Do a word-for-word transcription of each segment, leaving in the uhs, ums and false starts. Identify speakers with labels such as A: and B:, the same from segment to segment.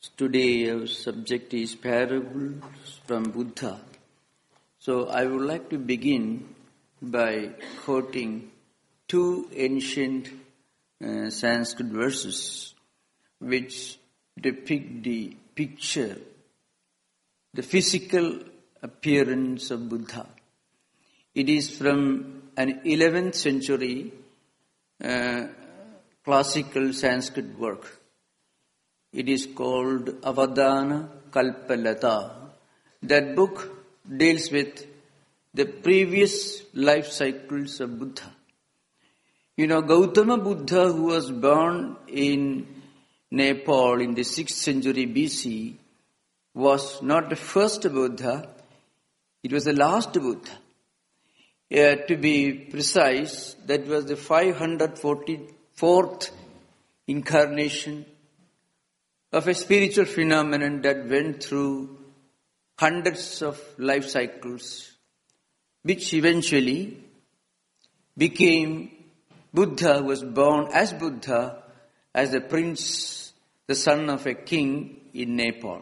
A: Today our subject is parables from Buddha. So I would like to begin by quoting two ancient uh, Sanskrit verses which depict the picture, the physical appearance of Buddha. It is from an eleventh century uh, classical Sanskrit work. It is called Avadana Kalpalata. That book deals with the previous life cycles of Buddha. You know, Gautama Buddha, who was born in Nepal in the sixth century B C, was not the first Buddha, it was the last Buddha. Uh, to be precise, that was the five hundred forty-fourth incarnation of a spiritual phenomenon that went through hundreds of life cycles, which eventually became Buddha, who was born as Buddha, as a prince, the son of a king in Nepal.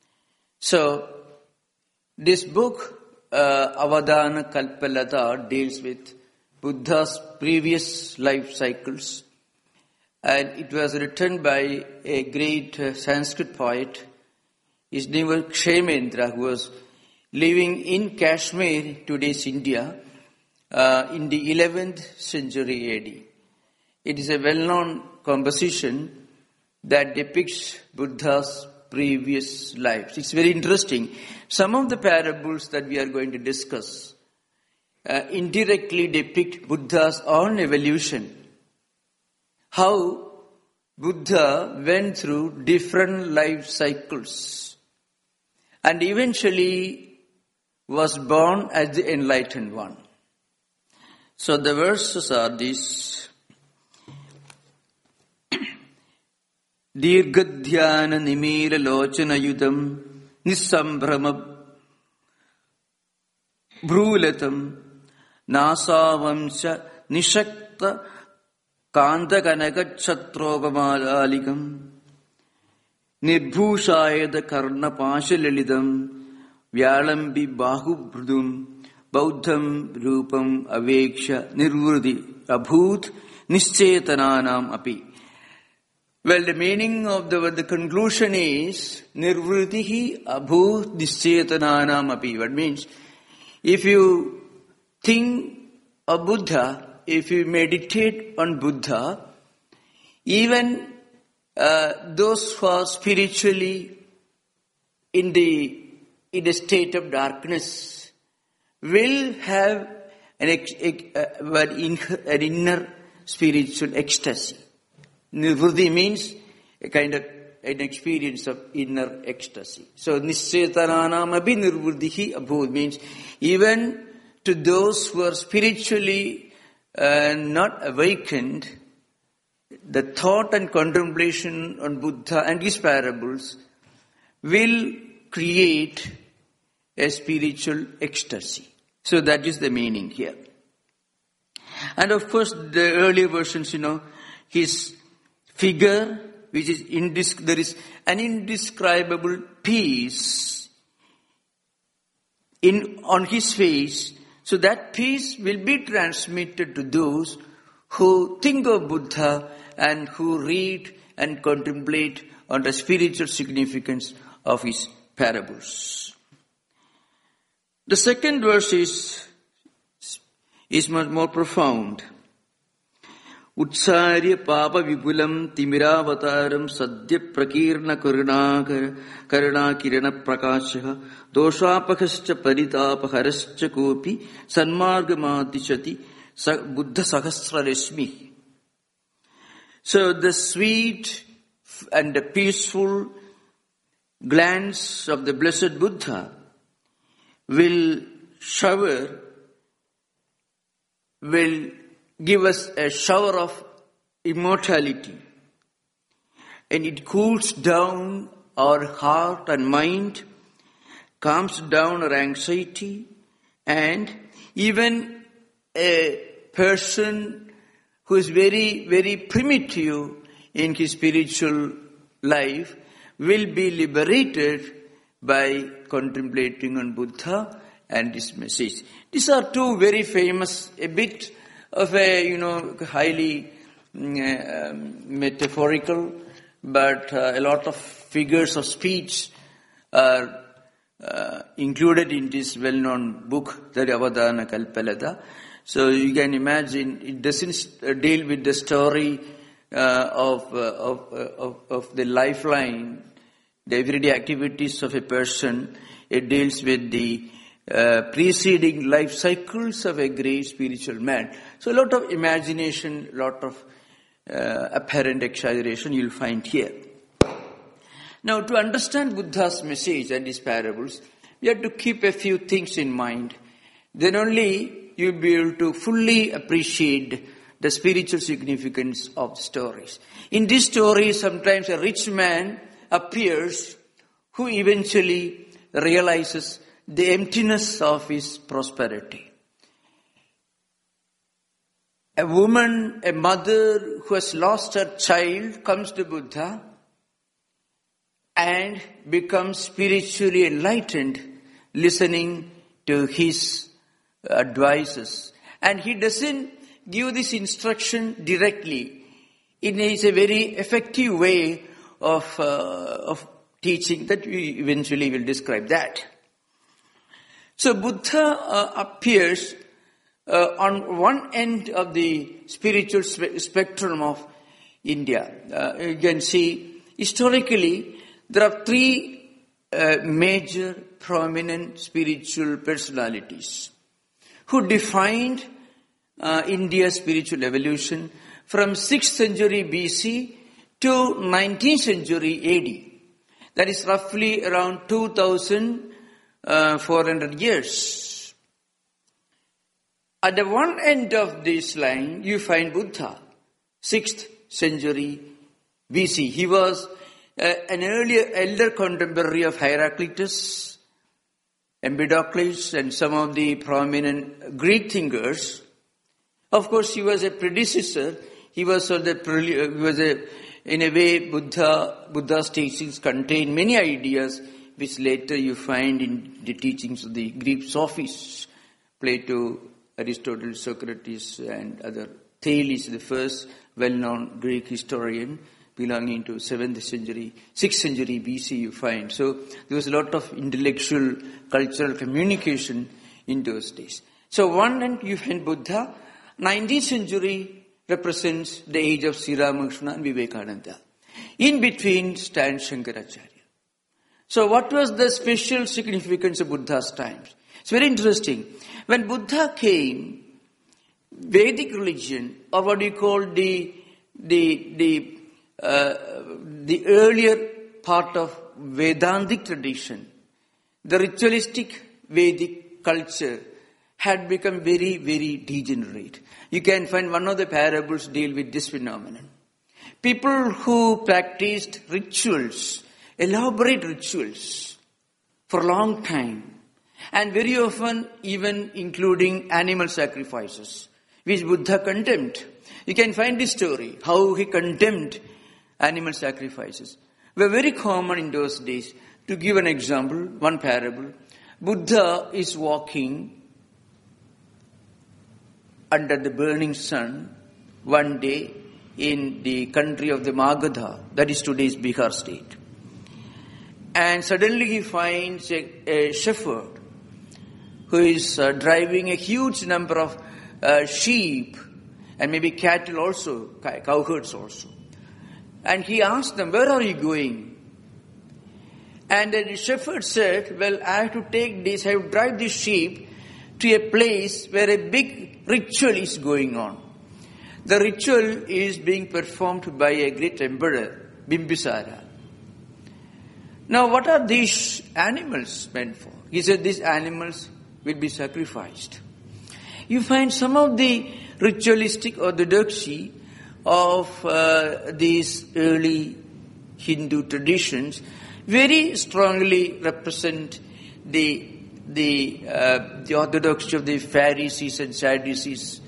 A: So, this book, uh, Avadana Kalpalata, deals with Buddha's previous life cycles. And it was written by a great uh, Sanskrit poet. His name was Kshemendra, who was living in Kashmir, today's India, uh, in the eleventh century A D. It is a well-known composition that depicts Buddha's previous life. It's very interesting. Some of the parables that we are going to discuss uh, indirectly depict Buddha's own evolution. How Buddha went through different life cycles and eventually was born as the enlightened one. So the verses are these. Dirghadhyana nimira lochana yudam nissambrama brulatam nasavamsa nishakta Kanta kanakachatrobamalikam Nirbhushayada karna pashalilidam Vyalambi bahubrudum Bauddham rupam aveksha nirvrudi abhut nischetananam api. Well, the meaning of the, the conclusion is nirvridihi abhut nischetananam api. What means, if you think of Buddha, if you meditate on Buddha, even uh, those who are spiritually in the in a state of darkness will have an, ex, uh, an inner spiritual ecstasy. Nirvriti means a kind of an experience of inner ecstasy. So nischetananam abhi nirvritihi abhut means even to those who are spiritually Uh, not awakened, the thought and contemplation on Buddha and his parables will create a spiritual ecstasy. So that is the meaning here. And of course, the earlier versions, you know, his figure, which is indis- there is an indescribable peace in on his face. So that peace will be transmitted to those who think of Buddha and who read and contemplate on the spiritual significance of his parables. The second verse is, is much more profound. Utsarya papa vipulam timiravataram sadhya prakirna karunakara karuna kirana prakasha doshapakascha paritapaharascha kopi sanmargamadishati buddha sahasra resmi. So the sweet and the peaceful glance of the blessed Buddha will shower, will give us a shower of immortality, and it cools down our heart and mind, calms down our anxiety, and even a person who is very, very primitive in his spiritual life will be liberated by contemplating on Buddha and his message. These are two very famous, a bit of a, you know, highly uh, metaphorical, but uh, a lot of figures of speech are uh, included in this well-known book, the Avadana Kalpalada. So you can imagine, it doesn't deal with the story uh, of, uh, of, uh, of, of the lifeline, the everyday activities of a person. It deals with the uh, preceding life cycles of a great spiritual man. So a lot of imagination, a lot of uh, apparent exaggeration you'll find here. Now, to understand Buddha's message and his parables, we have to keep a few things in mind. Then only you'll be able to fully appreciate the spiritual significance of stories. In this story, sometimes a rich man appears who eventually realizes the emptiness of his prosperity. A woman, a mother who has lost her child comes to Buddha and becomes spiritually enlightened, listening to his advices. And he doesn't give this instruction directly. It is a very effective way of, uh, of teaching that we eventually will describe that. So Buddha uh, appears uh, on one end of the spiritual spe- spectrum of India. Uh, you can see historically there are three uh, major prominent spiritual personalities who defined uh, India's spiritual evolution from sixth century B C to nineteenth century A D. That is roughly around two thousand four hundred years. At the one end of this line, you find Buddha, sixth century B C. He was uh, an earlier elder contemporary of Heraclitus, Empedocles, and some of the prominent Greek thinkers. Of course, he was a predecessor. He was sort of the, he was a, in a way, Buddha, Buddha's teachings contain many ideas which later you find in the teachings of the Greek sophists, Plato, Aristotle, Socrates, and other. Thales, the first well-known Greek historian belonging to seventh century, sixth century B C you find. So there was a lot of intellectual, cultural communication in those days. So one end you find Buddha. nineteenth century represents the age of Sri Ramakrishna and Vivekananda. In between stands Shankaracharya. So what was the special significance of Buddha's times? It's very interesting. When Buddha came, Vedic religion, or what we call the the the uh, the earlier part of Vedantic tradition, the ritualistic Vedic culture had become very, very degenerate. You can find one of the parables deal with this phenomenon. People who practiced rituals, elaborate rituals, for a long time, and very often even including animal sacrifices, which Buddha condemned. You can find this story, how he condemned animal sacrifices. Were very common in those days. To give an example, one parable, Buddha is walking under the burning sun one day in the country of the Magadha, that is today's Bihar state. And suddenly he finds a, a shepherd who is uh, driving a huge number of uh, sheep and maybe cattle also, cowherds also. And he asked them, where are you going? And the shepherd said, well, I have to take this, I have to drive this sheep to a place where a big ritual is going on. The ritual is being performed by a great emperor, Bimbisara. Now, what are these animals meant for? He said these animals will be sacrificed. You find some of the ritualistic orthodoxy of uh, these early Hindu traditions very strongly represent the the uh, the orthodoxy of the Pharisees and Sadducees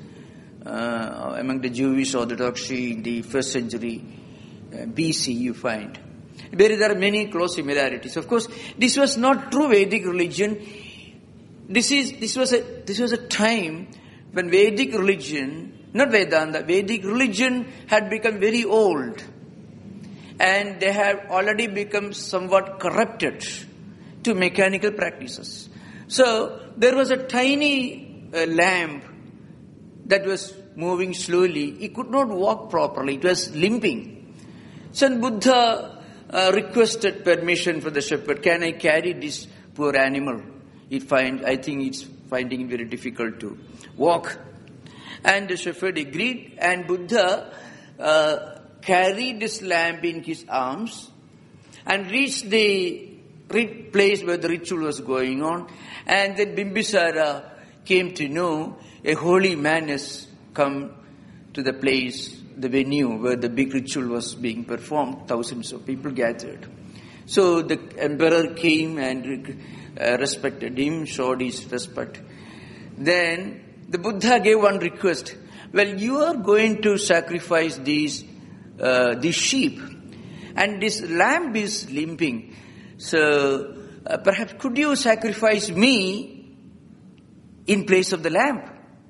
A: uh, among the Jewish orthodoxy in the first century uh, B C you find. where there are many close similarities. Of course, this was not true Vedic religion. This is this was a this was a time when Vedic religion, not Vedanta, Vedic religion had become very old, and they have already become somewhat corrupted to mechanical practices. So there was a tiny uh, lamp that was moving slowly. It could not walk properly. It was limping. So Buddha uh, requested permission for the shepherd. Can I carry this poor animal? It find, I think it's finding it very difficult to walk. And the shepherd agreed, and Buddha uh, carried this lamb in his arms and reached the place where the ritual was going on. And then Bimbisara came to know a holy man has come to the place, the venue where the big ritual was being performed. Thousands of people gathered. So the emperor came and uh, respected him, showed his respect. Then the Buddha gave one request. Well, you are going to sacrifice these uh, these sheep, and this lamb is limping. So uh, perhaps could you sacrifice me in place of the lamb?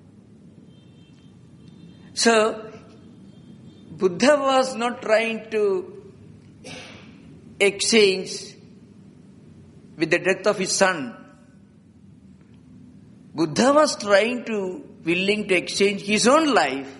A: So Buddha was not trying to exchange with the death of his son. Buddha was trying to, willing to exchange his own life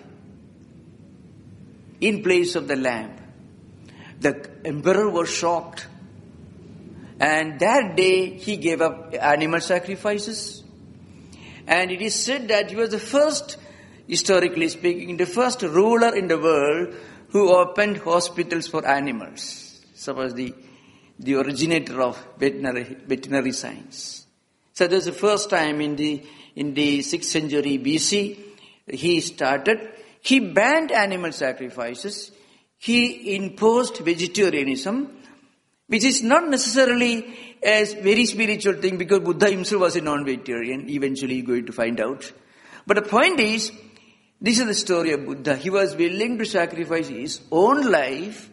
A: in place of the lamb. The emperor was shocked. And that day he gave up animal sacrifices. And it is said that he was the first, historically speaking, the first ruler in the world who opened hospitals for animals. Suppose the, the originator of veterinary, veterinary science. So this is the first time in the in the sixth century B C he started. He banned animal sacrifices. He imposed vegetarianism, which is not necessarily a very spiritual thing, because Buddha himself was a non-vegetarian. Eventually you're going to find out. But the point is, this is the story of Buddha. He was willing to sacrifice his own life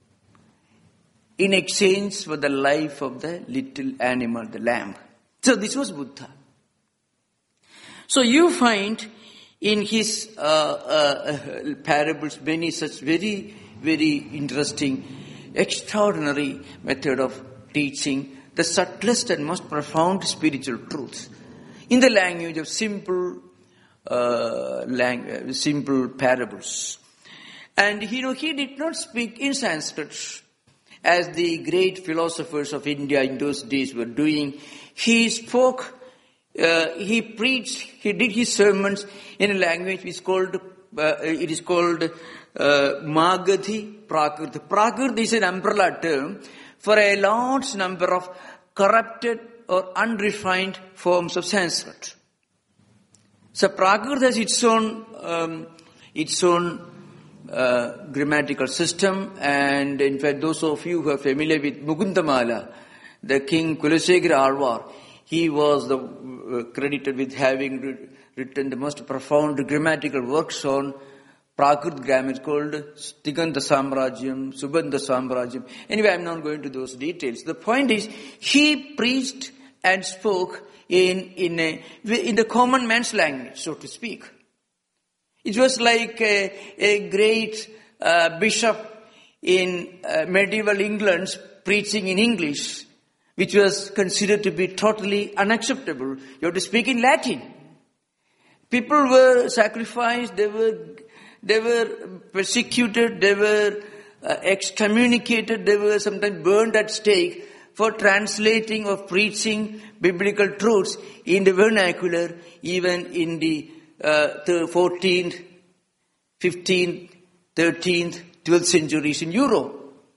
A: in exchange for the life of the little animal, the lamb. So this was Buddha. So you find in his uh, uh, parables many such very, very interesting, extraordinary method of teaching the subtlest and most profound spiritual truths in the language of simple, uh, lang- simple parables. And you know, he did not speak in Sanskrit as the great philosophers of India in those days were doing. He spoke, uh, he preached, he did his sermons in a language which is called, uh, it is called uh, Magadhi Prakrit. Prakrit is an umbrella term for a large number of corrupted or unrefined forms of Sanskrit. So Prakrit has its own, um, its own Uh, grammatical system, and in fact those of you who are familiar with Mukundamala, the King Kulasekara Alvar, he was the, uh, credited with having re- written the most profound grammatical works on Prakrit grammar called Tiganta Samrajyam, Subandha Samrajyam. Anyway, I'm not going to those details. The point is, he preached and spoke in, in, a, in the common man's language, so to speak. It was like a, a great uh, bishop in uh, medieval England preaching in English, which was considered to be totally unacceptable. You have to speak in Latin. People were sacrificed, they were, they were persecuted, they were uh, excommunicated, they were sometimes burned at stake for translating or preaching biblical truths in the vernacular, even in the Uh, the fourteenth, fifteenth, thirteenth, twelfth centuries in Europe.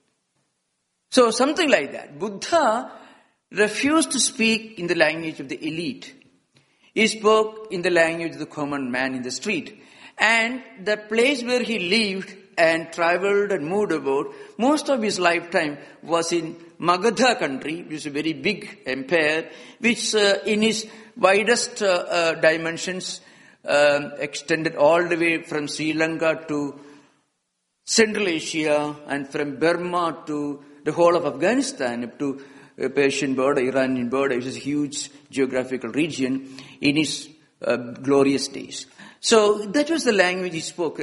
A: So something like that. Buddha refused to speak in the language of the elite. He spoke in the language of the common man in the street. And the place where he lived and traveled and moved about, most of his lifetime was in Magadha country, which is a very big empire, which uh, in its widest uh, uh, dimensions Um, extended all the way from Sri Lanka to Central Asia, and from Burma to the whole of Afghanistan, up to uh, Persian border, Iranian border, which is a huge geographical region in his uh, glorious days. So that was the language he spoke.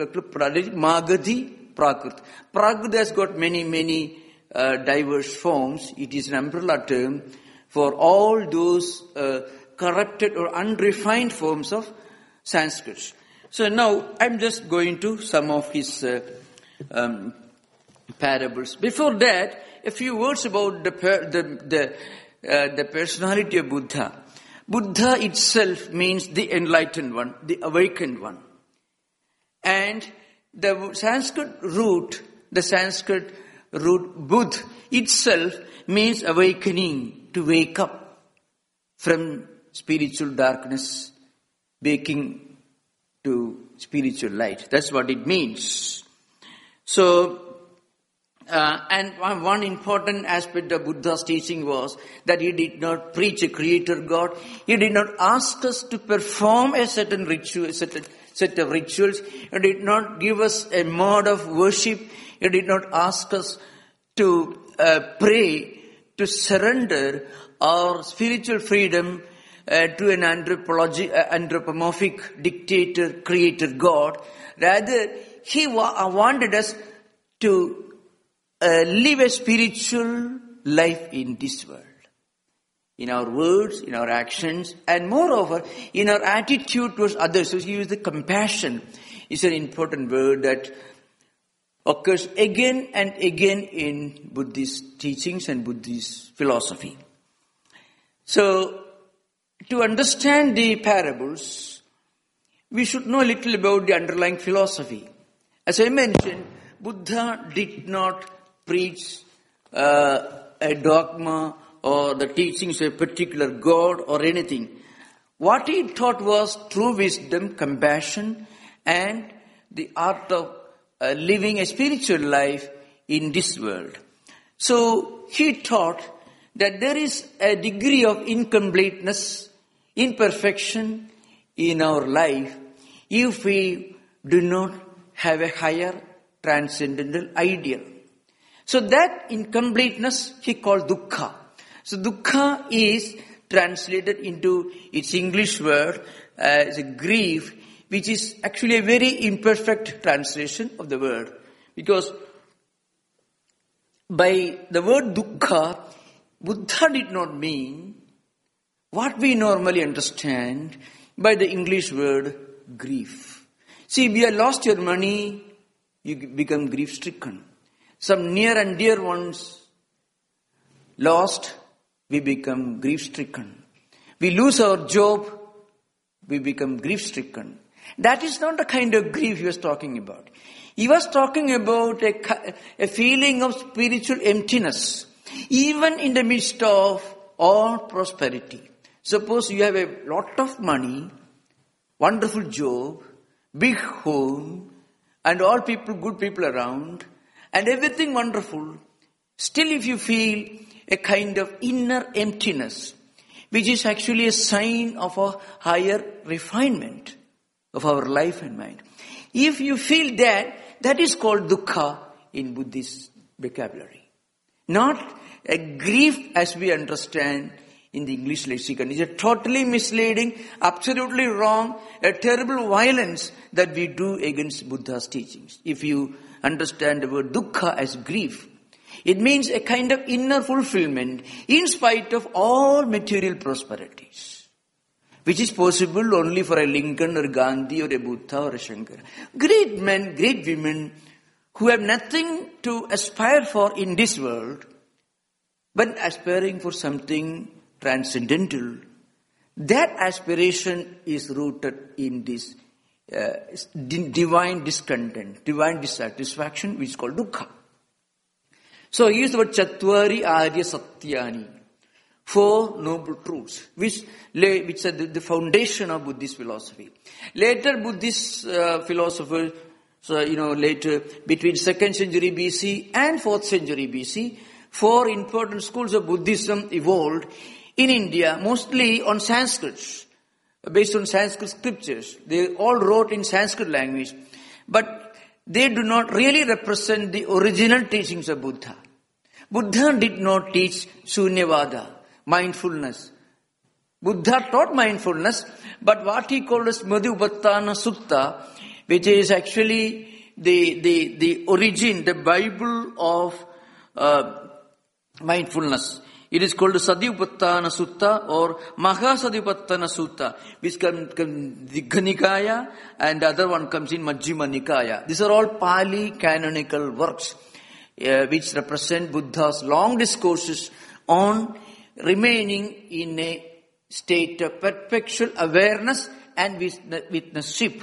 A: Magadhi Prakrit. Prakrit has got many, many uh, diverse forms. It is an umbrella term for all those uh, corrupted or unrefined forms of Sanskrit. So now I'm just going to some of his uh, um, parables. Before that, a few words about the per, the the, uh, the personality of Buddha. Buddha itself means the enlightened one, the awakened one. And the Sanskrit root, the Sanskrit root Buddh itself means awakening, to wake up from spiritual darkness, waking to spiritual light. That's what it means. So, Uh, and one, one important aspect of Buddha's teaching was that he did not preach a creator God. He did not ask us to perform a certain ritual, a certain set of rituals. He did not give us a mode of worship. He did not ask us to uh, pray, to surrender our spiritual freedom uh, to an anthropology, uh, anthropomorphic dictator, creator God. Rather, he wa- wanted us to Uh, live a spiritual life in this world. In our words, in our actions, and moreover, in our attitude towards others. So he used the compassion. It's an important word that occurs again and again in Buddhist teachings and Buddhist philosophy. So, to understand the parables, we should know a little about the underlying philosophy. As I mentioned, Buddha did not preach uh, a dogma or the teachings of a particular God or anything. What he taught was true wisdom, compassion, and the art of uh, living a spiritual life in this world. So he taught that there is a degree of incompleteness, imperfection in our life if we do not have a higher transcendental ideal. So that incompleteness he called dukkha. So dukkha is translated into its English word as a grief, which is actually a very imperfect translation of the word. Because by the word dukkha, Buddha did not mean what we normally understand by the English word grief. See, if you have lost your money, you become grief-stricken. Some near and dear ones lost, we become grief-stricken. We lose our job, we become grief-stricken. That is not the kind of grief he was talking about. He was talking about a, a feeling of spiritual emptiness, even in the midst of all prosperity. Suppose you have a lot of money, wonderful job, big home, and all people, good people around, and everything wonderful. Still, if you feel a kind of inner emptiness, which is actually a sign of a higher refinement of our life and mind. If you feel that, that is called dukkha in Buddhist vocabulary. Not a grief as we understand in the English lexicon. It's a totally misleading, absolutely wrong, a terrible violence that we do against Buddha's teachings. If you understand the word dukkha as grief, it means a kind of inner fulfillment in spite of all material prosperities, which is possible only for a Lincoln or Gandhi or a Buddha or a Shankara. Great men, great women who have nothing to aspire for in this world, but aspiring for something transcendental. That aspiration is rooted in this uh, divine discontent, divine dissatisfaction, which is called dukkha. So he used the word Chatvari Arya Satyani, four noble truths, which lay, which are the, the foundation of Buddhist philosophy. Later, Buddhist uh, philosophers, so you know, later between second century B C and fourth century B C, four important schools of Buddhism evolved in India, mostly on Sanskrit, based on Sanskrit scriptures. They all wrote in Sanskrit language, but they do not really represent the original teachings of Buddha. Buddha did not teach Shunyavada, mindfulness. Buddha taught mindfulness, but what he called as Madhubattana Sutta, which is actually the, the, the origin, the Bible of uh, mindfulness. It is called Satyupattana Sutta or Mahasatyupattana Sutta, which comes come, Digha Nikaya, and the other one comes in Majjhima Nikaya. These are all Pali canonical works, uh, which represent Buddha's long discourses on remaining in a state of perpetual awareness and witnessship.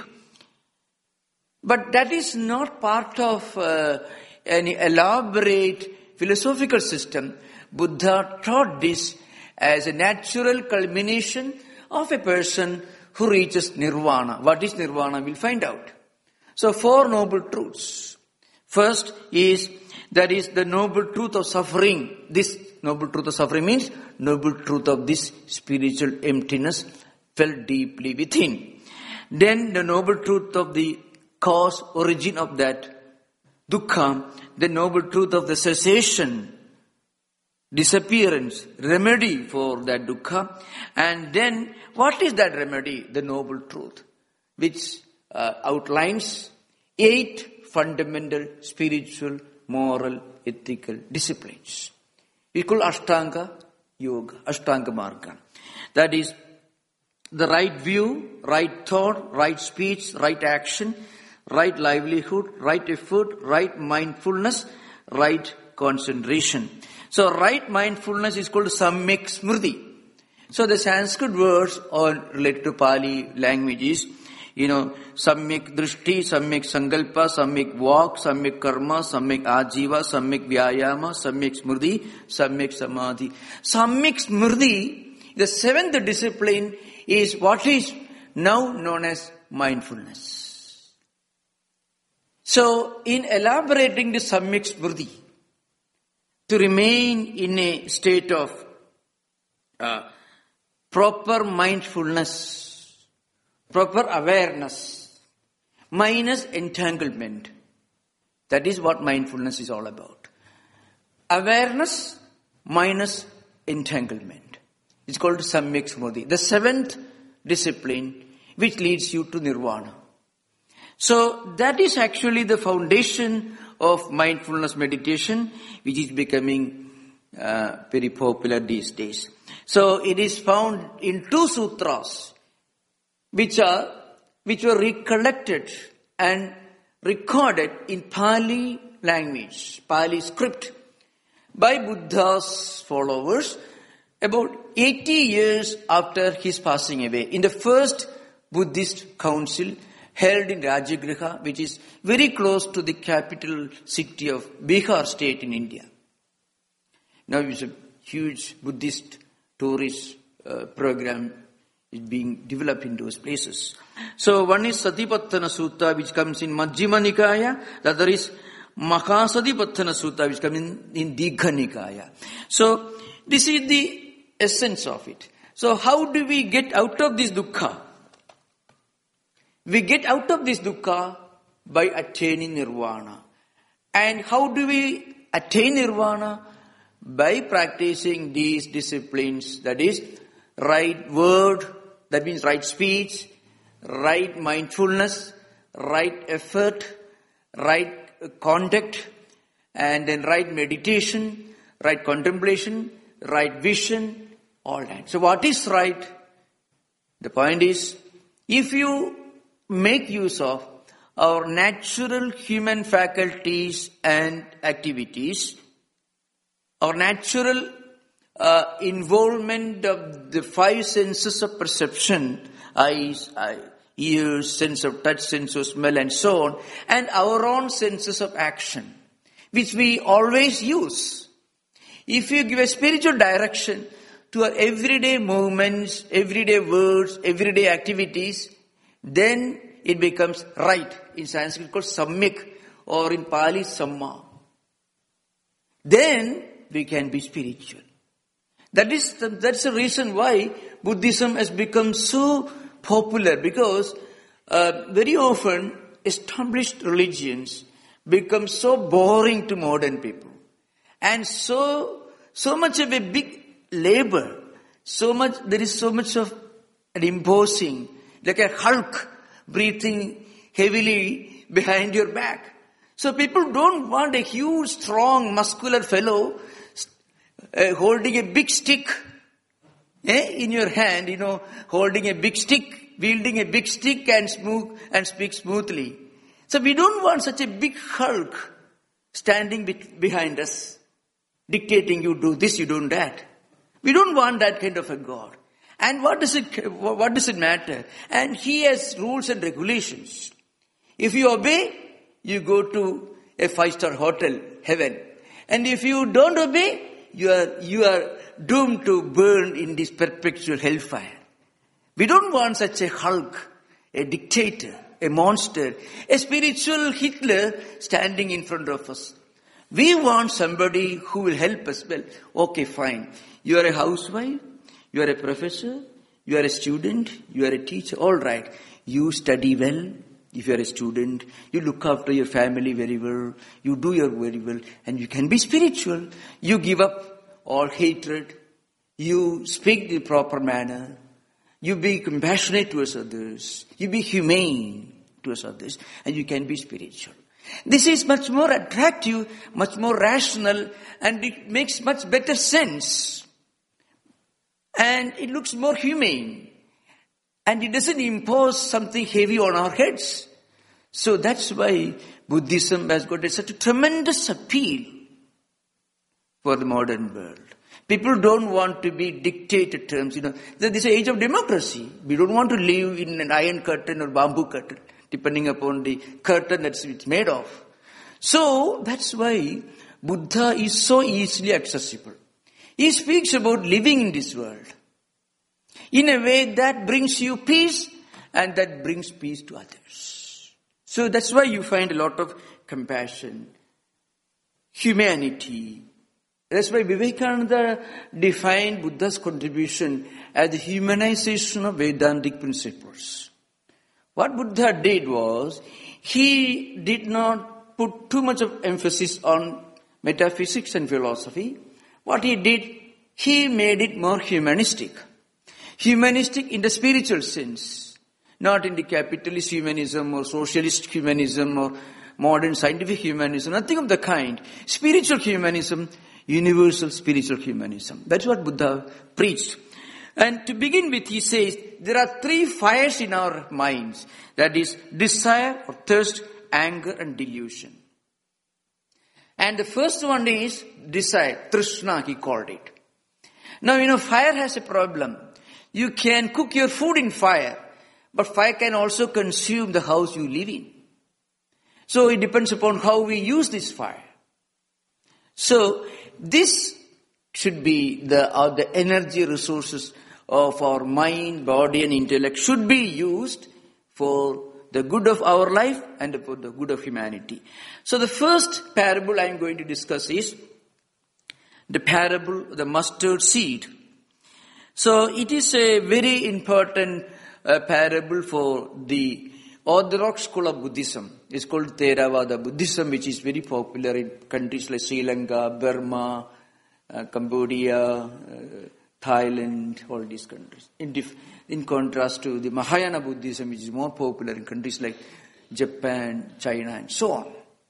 A: But that is not part of uh, any elaborate philosophical system. Buddha taught this as a natural culmination of a person who reaches nirvana. What is nirvana? We'll find out. So four noble truths. First is, that is the noble truth of suffering. This noble truth of suffering means noble truth of this spiritual emptiness felt deeply within. Then the noble truth of the cause, origin of that dukkha, the noble truth of the cessation, disappearance, remedy for that dukkha. And then what is that remedy? The noble truth, which uh, outlines eight fundamental spiritual, moral, ethical disciplines. We call Ashtanga Yoga, Ashtanga Marga. That is the right view, right thought, right speech, right action, right livelihood, right effort, right mindfulness, right concentration. So right mindfulness is called Samyak Smriti. So the Sanskrit words are related to Pali languages. You know, Samyak Drishti, Samyak Sankalpa, Samyak Vak, Samyak Karma, Samyak Ajiva, Samyak Vyayama, Samyak Smriti, Samyak Samadhi. Samyak Smriti, the seventh discipline, is what is now known as mindfulness. So, in elaborating the Samyak Smriti, to remain in a state of uh, proper mindfulness, proper awareness, minus entanglement. That is what mindfulness is all about. Awareness minus entanglement. It's called Samyak Smriti. The seventh discipline which leads you to nirvana. So that is actually the foundation of mindfulness meditation, which is becoming uh, very popular these days. So it is found in two sutras, which are which were recollected and recorded in Pali language, Pali script, by Buddha's followers about eighty years after his passing away, in the first Buddhist council held in Rajagriha, which is very close to the capital city of Bihar state in India. Now it's a huge Buddhist tourist uh, program is being developed in those places. So one is Satipattana Sutta, which comes in Majjhima Nikaya. The other is Mahasatipattana Sutta, which comes in, in Digha Nikaya. So this is the essence of it. So how do we get out of this dukkha? We get out of this dukkha by attaining nirvana. And how do we attain nirvana? By practicing these disciplines, that is, right word, that means right speech, right mindfulness, right effort, right conduct, and then right meditation, right contemplation, right vision, all that. So what is right? The point is, if you make use of our natural human faculties and activities, our natural uh, involvement of the five senses of perception, eyes, eye, ears, sense of touch, sense of smell, and so on, and our own senses of action, which we always use. If you give a spiritual direction to our everyday movements, everyday words, everyday activities, then it becomes right. In Sanskrit called Samyak, or in Pali Samma. Then we can be spiritual. That is the, that's the reason why Buddhism has become so popular, because uh, very often established religions become so boring to modern people. And so, so much of a big labor, so much, there is so much of an imposing, like a Hulk breathing heavily behind your back. So people don't want a huge, strong, muscular fellow uh, holding a big stick eh, in your hand, you know, holding a big stick, wielding a big stick and smooth and speak smoothly. So we don't want such a big Hulk standing be- behind us, dictating you do this, you do that. We don't want that kind of a God. And what does it, what does it matter? And He has rules and regulations. If you obey, you go to a five-star hotel, heaven. And if you don't obey, you are, you are doomed to burn in this perpetual hellfire. We don't want such a Hulk, a dictator, a monster, a spiritual Hitler standing in front of us. We want somebody who will help us. Well, okay, fine. You are a housewife, you are a professor, you are a student, you are a teacher, all right. You study well. If you are a student, you look after your family very well, you do your very well, and you can be spiritual. You give up all hatred. You speak the proper manner. You be compassionate towards others. You be humane towards others, and you can be spiritual. This is much more attractive, much more rational, and it makes much better sense. And it looks more humane. And it doesn't impose something heavy on our heads. So that's why Buddhism has got such a tremendous appeal for the modern world. People don't want to be dictated terms. You know, this is an age of democracy. We don't want to live in an iron curtain or bamboo curtain, depending upon the curtain that's it's made of. So that's why Buddha is so easily accessible. He speaks about living in this world in a way that brings you peace and that brings peace to others. So that's why you find a lot of compassion, humanity. That's why Vivekananda defined Buddha's contribution as the humanization of Vedantic principles. What Buddha did was, he did not put too much of emphasis on metaphysics and philosophy. What he did, he made it more humanistic. Humanistic in the spiritual sense, not in the capitalist humanism or socialist humanism or modern scientific humanism, nothing of the kind. Spiritual humanism, universal spiritual humanism. That's what Buddha preached. And to begin with, he says, there are three fires in our minds. That is desire or thirst, anger and delusion. And the first one is desire, trishna he called it. Now, you know, fire has a problem. You can cook your food in fire, but fire can also consume the house you live in. So it depends upon how we use this fire. So this should be the, uh, the energy resources of our mind, body and intellect should be used for the good of our life and for the good of humanity. So the first parable I am going to discuss is the parable of the mustard seed. So it is a very important uh, parable for the orthodox school of Buddhism. It's called Theravada Buddhism, which is very popular in countries like Sri Lanka, Burma, uh, Cambodia, uh, Thailand, all these countries. In, dif- in contrast to the Mahayana Buddhism, which is more popular in countries like Japan, China, and so on.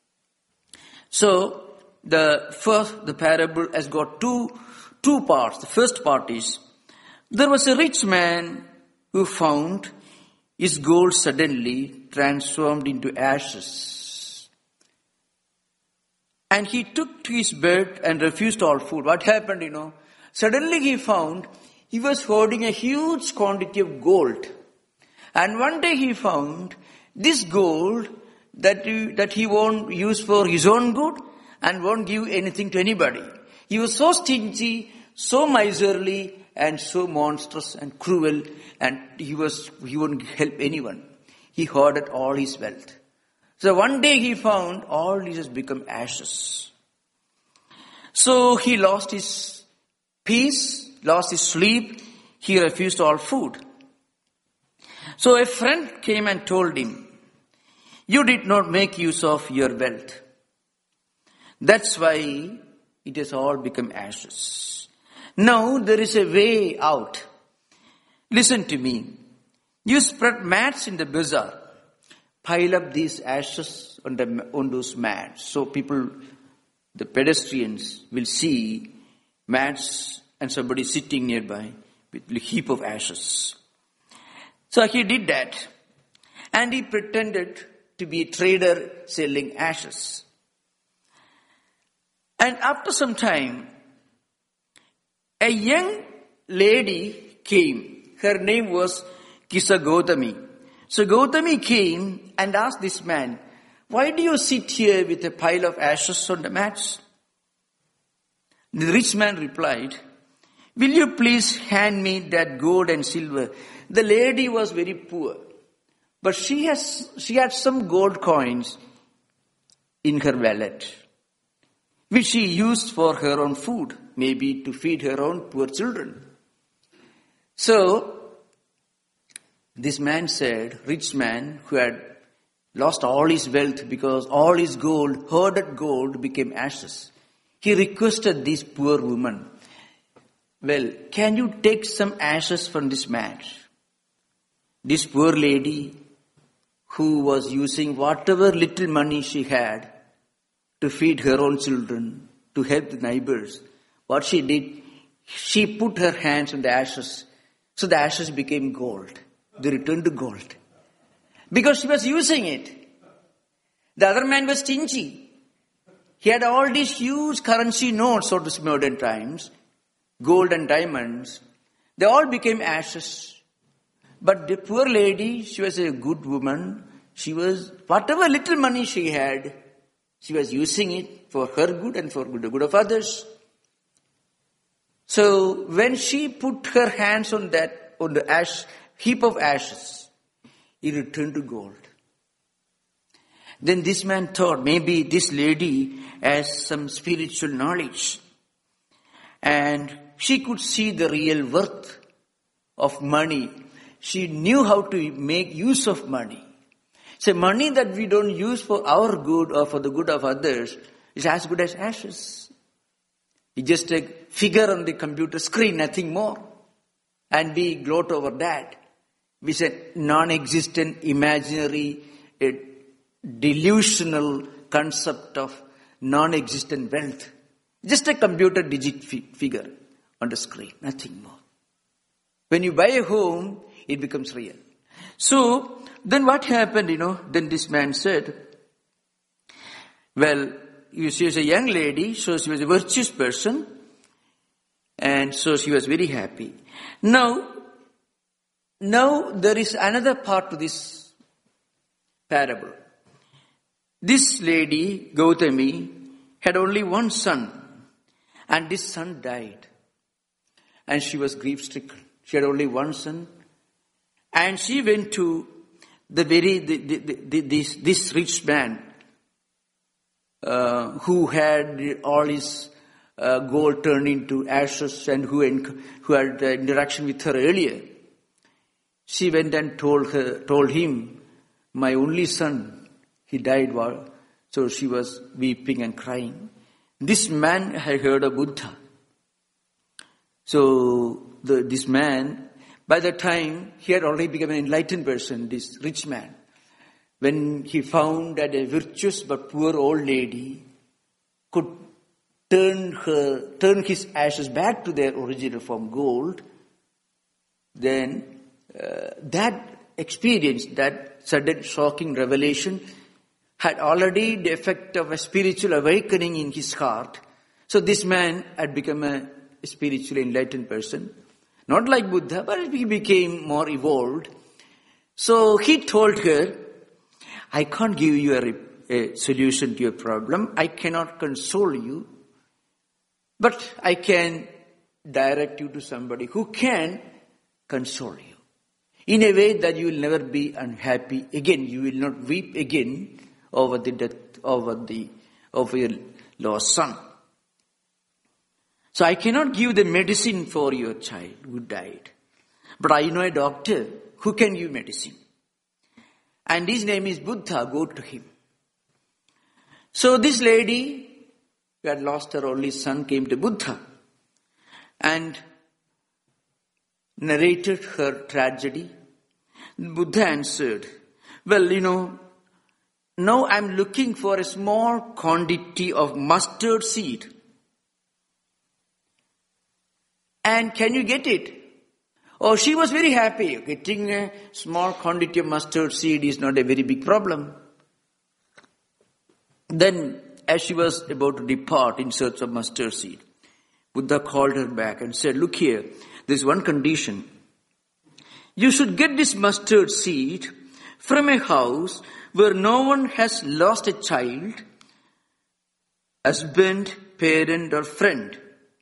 A: So the first, the parable has got two two parts. The first part is, there was a rich man who found his gold suddenly transformed into ashes. And he took to his bed and refused all food. What happened, you know? Suddenly he found he was hoarding a huge quantity of gold. And one day he found this gold that he, that he won't use for his own good and won't give anything to anybody. He was so stingy, so miserly, and so monstrous and cruel, and he was he wouldn't help anyone. He hoarded all his wealth. So one day he found all this has become ashes. So he lost his peace, lost his sleep, he refused all food. So a friend came and told him, "You did not make use of your wealth. That's why it has all become ashes. Now there is a way out. Listen to me. You spread mats in the bazaar. Pile up these ashes on, the, on those mats. So people, the pedestrians, will see mats and somebody sitting nearby with a heap of ashes. So he did that. And he pretended to be a trader selling ashes. And after some time, a young lady came. Her name was Kisa Gautami. So Gautami came and asked this man, why do you sit here with a pile of ashes on the mats? The rich man replied, will you please hand me that gold and silver? The lady was very poor, but she has she had some gold coins in her wallet, which she used for her own food, maybe to feed her own poor children. So, this man said, rich man who had lost all his wealth because all his gold, hoarded gold, became ashes. He requested this poor woman, well, can you take some ashes from this mat? This poor lady who was using whatever little money she had to feed her own children, to help the neighbors, what she did, she put her hands on the ashes. So the ashes became gold. They returned to gold. Because she was using it. The other man was stingy. He had all these huge currency notes of these modern times, gold and diamonds. They all became ashes. But the poor lady, she was a good woman. She was, whatever little money she had, she was using it for her good and for the good of others. So when she put her hands on that, on the ash, heap of ashes, it returned to gold. Then this man thought, maybe this lady has some spiritual knowledge. And she could see the real worth of money. She knew how to make use of money. So money that we don't use for our good or for the good of others is as good as ashes. It's just a figure on the computer screen, nothing more. And we gloat over that. We said non-existent, imaginary, a delusional concept of non-existent wealth. Just a computer digit fi- figure on the screen, nothing more. When you buy a home, it becomes real. So, then what happened, you know, then this man said, well, you see, she was a young lady, so she was a virtuous person, and so she was very happy. Now, now there is another part to this parable. This lady, Gautami, had only one son, and this son died. And she was grief-stricken. She had only one son, and she went to the very, the, the, the, this, this rich man, uh, who had all his uh, gold turned into ashes and who, en- who had uh, interaction with her earlier. She went and told her, told him, my only son, he died while, so she was weeping and crying. This man had heard of Buddha. So the, this man, by the time he had already become an enlightened person, this rich man, when he found that a virtuous but poor old lady could turn her, turn his ashes back to their original form, gold, then uh, that experience, that sudden shocking revelation had already the effect of a spiritual awakening in his heart. So this man had become a spiritually enlightened person. Not like Buddha, but he became more evolved. So he told her, I can't give you a, a solution to your problem. I cannot console you. But I can direct you to somebody who can console you. In a way that you will never be unhappy again. You will not weep again over the death, over the, over your lost son. So I cannot give the medicine for your child who died. But I know a doctor who can give medicine. And his name is Buddha. Go to him. So this lady who had lost her only son, came to Buddha and narrated her tragedy. Buddha answered, well, you know, now I'm looking for a small quantity of mustard seed. And can you get it? Oh, she was very happy. Getting a small quantity of mustard seed is not a very big problem. Then, as she was about to depart in search of mustard seed, Buddha called her back and said, look here, there's one condition. You should get this mustard seed from a house where no one has lost a child, husband, parent or friend.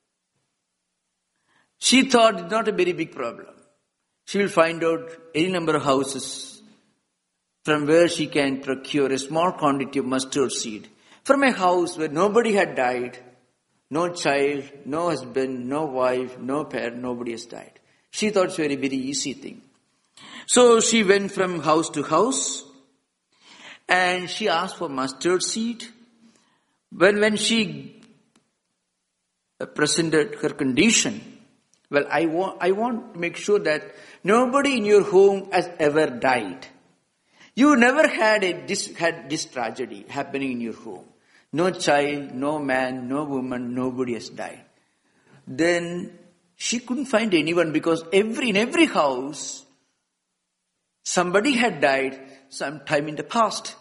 A: She thought it's not a very big problem. She will find out any number of houses from where she can procure a small quantity of mustard seed. From a house where nobody had died, no child, no husband, no wife, no parent, nobody has died. She thought it's a very, very easy thing. So she went from house to house and she asked for mustard seed. When, when she presented her condition, well, I want, I want to make sure that nobody in your home has ever died. You never had a, this, had this tragedy happening in your home. No child, no man, no woman, nobody has died. Then she couldn't find anyone because every, in every house, somebody had died sometime in the past.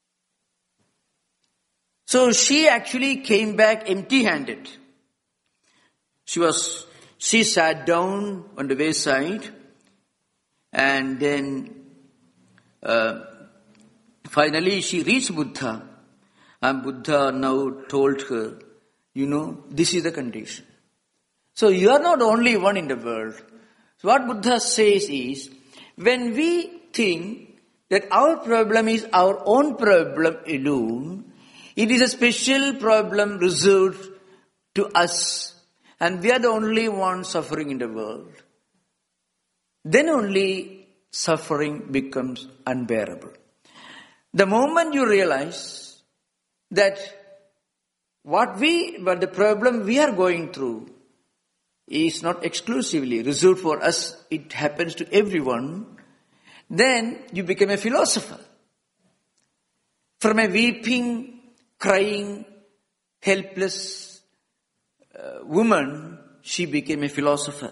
A: So she actually came back empty-handed. She was, she sat down on the wayside and then uh, finally she reached Buddha. And Buddha now told her, you know, this is the condition. So you are not only one in the world. So what Buddha says is, when we think that our problem is our own problem alone, it is a special problem reserved to us, and we are the only ones suffering in the world, then only suffering becomes unbearable. The moment you realize that what we, but the problem we are going through is not exclusively reserved for us, it happens to everyone, then you become a philosopher. From a weeping, crying, helpless uh, woman, she became a philosopher.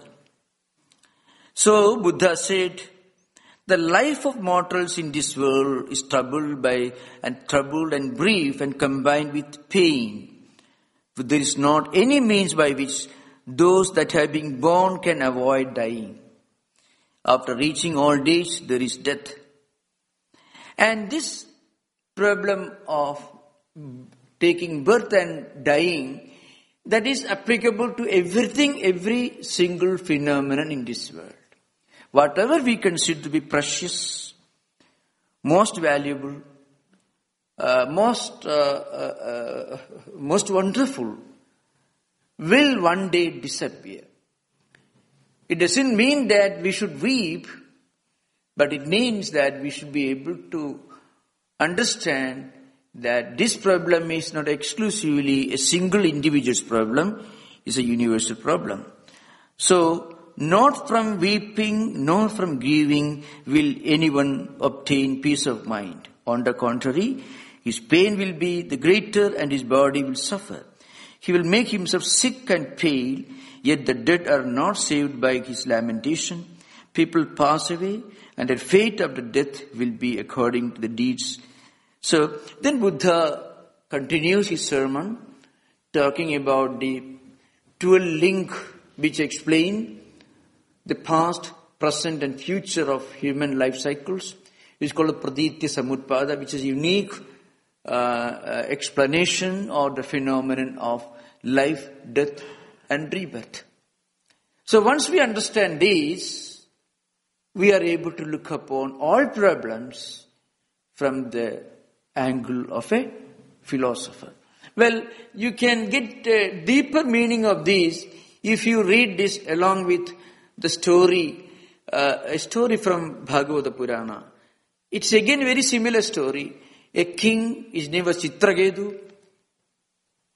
A: So Buddha said, the life of mortals in this world is troubled by and troubled and brief and combined with pain. But there is not any means by which those that have been born can avoid dying. After reaching old age, there is death. And this problem of taking birth and dying, that is applicable to everything, every single phenomenon in this world. Whatever we consider to be precious, most valuable, uh, most uh, uh, uh, most wonderful, will one day disappear. It doesn't mean that we should weep, but it means that we should be able to understand that this problem is not exclusively a single individual's problem, it's a universal problem. So, not from weeping, nor from grieving will anyone obtain peace of mind. On the contrary, his pain will be the greater and his body will suffer. He will make himself sick and pale, yet the dead are not saved by his lamentation. People pass away, and their fate after death will be according to the deeds. So, then Buddha continues his sermon, talking about the dual link which explain the past, present and future of human life cycles. It's called Praditya Samutpada, which is a unique uh, uh, explanation of the phenomenon of life, death and rebirth. So once we understand this, we are able to look upon all problems from the angle of a philosopher. Well, you can get a deeper meaning of this if you read this along with the story, uh, a story from Bhagavata Purana. It's again a very similar story. A king, his name was Chitraketu.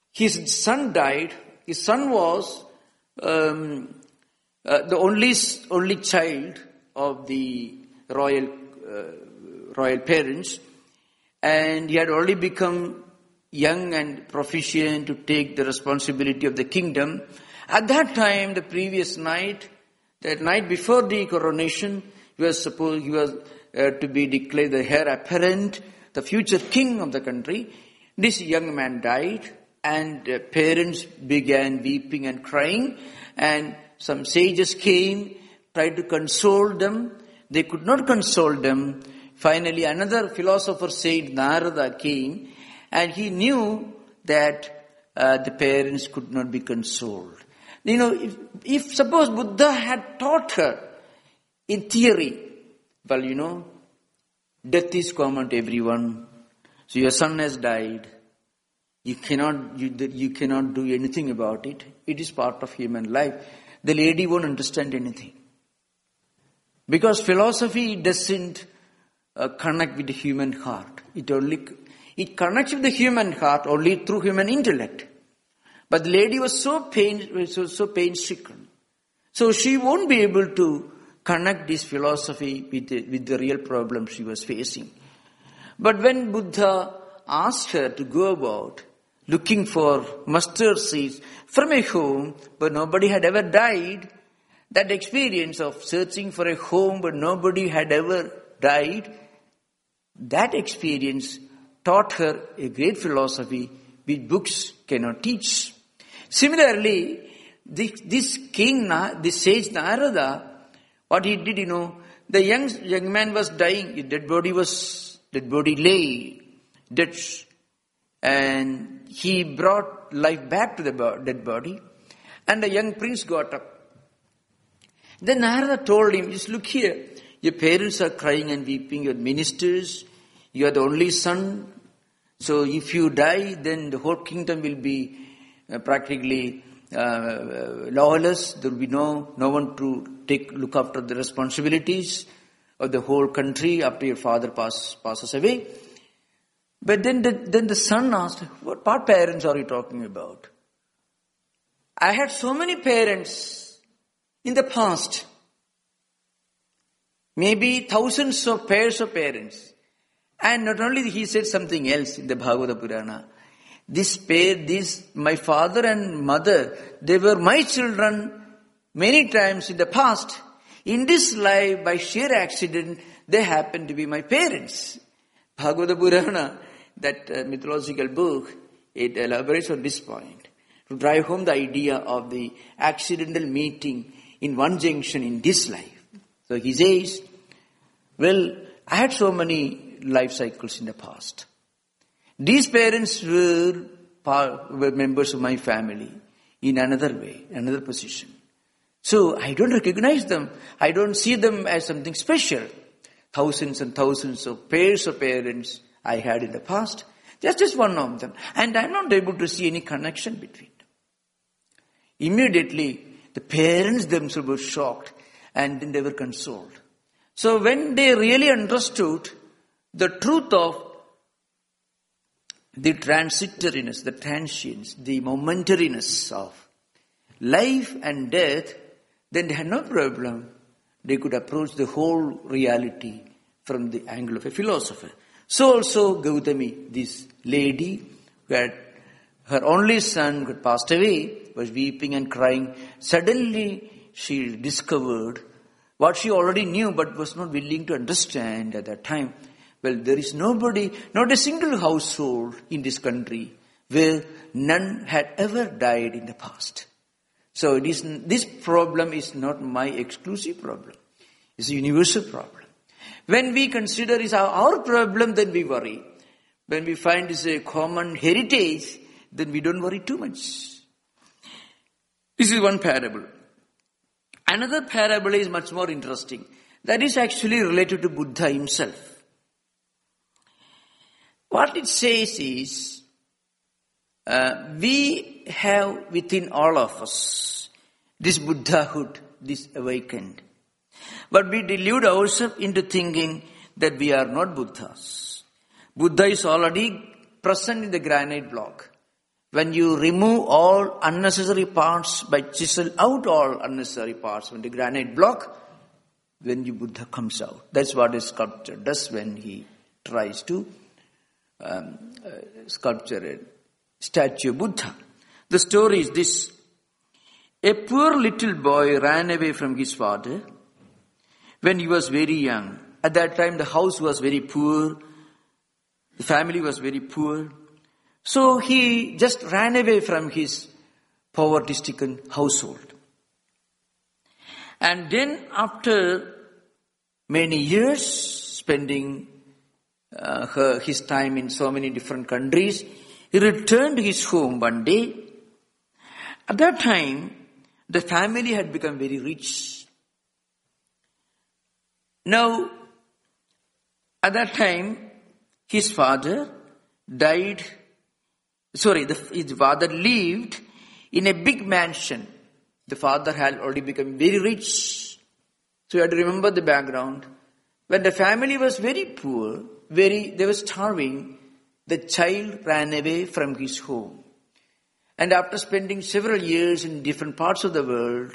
A: his son died. His son was um, uh, the only only child of the royal uh, royal parents, and he had already become young and proficient to take the responsibility of the kingdom. At that time, the previous night, the night before the coronation, he was supposed he was uh, to be declared the heir apparent, the future king of the country. This young man died, and uh, parents began weeping and crying, and some sages came, tried to console them. They could not console them. Finally, another philosopher, said Narada, came, and he knew that uh, the parents could not be consoled. You know, if, if suppose Buddha had taught her in theory, well, you know, death is common to everyone. So your son has died. You cannot, you, you cannot do anything about it. It is part of human life. The lady won't understand anything. Because philosophy doesn't uh, connect with the human heart. It only, it connects with the human heart only through human intellect. But the lady was so pain, so, so pain-stricken. So she won't be able to connect this philosophy with the, with the real problem she was facing. But when Buddha asked her to go about looking for mustard seeds from a home, but nobody had ever died, that experience of searching for a home, but nobody had ever died, that experience taught her a great philosophy which books cannot teach. Similarly, this, this king, this sage Narada, what he did, you know, the young young man was dying. His dead body was, dead body lay, dead, and he brought life back to the dead body, and the young prince got up. Then Narada told him, just look here, your parents are crying and weeping, your ministers, you are the only son, so if you die, then the whole kingdom will be uh, practically uh, lawless. There will be no no one to take look after the responsibilities of the whole country after your father pass, passes away. But then the, then the son asked, what, what parents are you talking about? I had so many parents in the past. Maybe thousands of pairs of parents. And not only he said something else in the Bhagavata Purana. This pair, this, my father and mother, they were my children many times in the past. In this life, by sheer accident, they happened to be my parents. Bhagavata Purana, that uh, mythological book, it elaborates on this point. To drive home the idea of the accidental meeting in one junction in this life. So he says, well, I had so many life cycles in the past. These parents were, were members of my family in another way, another position. So I don't recognize them. I don't see them as something special. Thousands and thousands of pairs of parents I had in the past. Just, just one of them. And I'm not able to see any connection between them. Immediately, the parents themselves were shocked and then they were consoled. So when they really understood the truth of the transitoriness, the transience, the momentariness of life and death, then they had no problem. They could approach the whole reality from the angle of a philosopher. So also Gautami, this lady who had her only son who had passed away, was weeping and crying. Suddenly she discovered what she already knew but was not willing to understand at that time. Well, there is nobody, not a single household in this country where none had ever died in the past. So it is, this problem is not my exclusive problem. It's a universal problem. When we consider it's our, our problem, then we worry. When we find it's a common heritage, then we don't worry too much. This is one parable. Another parable is much more interesting. That is actually related to Buddha himself. What it says is, uh, we have within all of us this Buddhahood, this awakened. But we delude ourselves into thinking that we are not Buddhas. Buddha is already present in the granite block. when you remove all unnecessary parts, by chisel out all unnecessary parts, when the granite block, when the Buddha comes out. That's what a sculptor does when he tries to um, uh, sculpture a statue of Buddha. The story is this. A poor little boy ran away from his father when he was very young. At that time, the house was very poor. The family was very poor. So he just ran away from his poverty-stricken household. And then after many years spending uh, her, his time in so many different countries, he returned to his home one day. At that time, the family had become very rich. Now, at that time, his father died, sorry, the, his father lived in a big mansion. The father had already become very rich. So you have to remember the background. When the family was very poor, very, they were starving, the child ran away from his home. And after spending several years in different parts of the world,